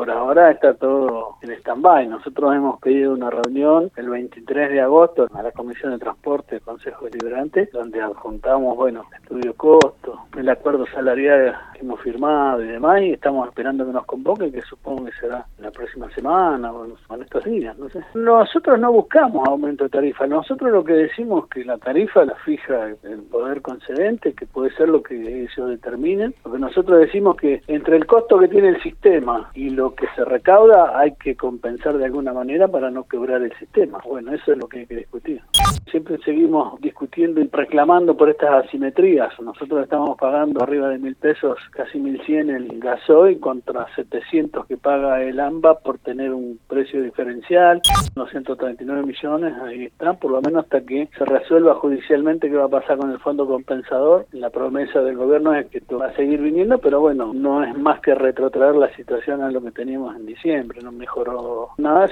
por ahora está todo en stand-by. Nosotros hemos pedido una reunión el 23 de agosto a la Comisión de Transporte del Consejo Deliberante, donde adjuntamos, estudio de costos, el acuerdo salarial que hemos firmado y demás, y estamos esperando que nos convoquen, que supongo que será la próxima semana o en estos días, no sé. Nosotros no buscamos aumento de tarifa, nosotros lo que decimos es que la tarifa la fija el poder concedente, que puede ser lo que ellos determinen, porque nosotros decimos que entre el costo que tiene el sistema y lo que se recauda hay que compensar de alguna manera para no quebrar el sistema. Bueno, eso es lo que hay que discutir. Siempre seguimos discutiendo y reclamando por estas asimetrías. Nosotros estamos pagando arriba de 1.000 pesos, casi 1.100 el gasoil contra 700 que paga el AMBA por tener un precio diferencial. Los 139 millones, ahí están, por lo menos hasta que se resuelva judicialmente qué va a pasar con el fondo compensador. La promesa del gobierno es que esto va a seguir viniendo, pero bueno, no es más que retrotraer la situación a lo que teníamos en diciembre, no mejoró nada.